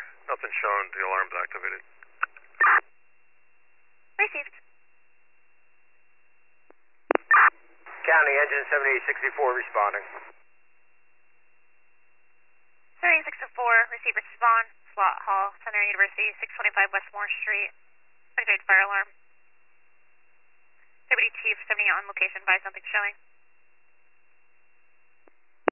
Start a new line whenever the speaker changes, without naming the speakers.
Nothing showing. The alarm's activated.
Received.
County engine 7864 responding.
7864, receive respond, slot hall, Center University, 625 West Moore Street. Activated fire alarm. Deputy Chief 70 on location, by something showing.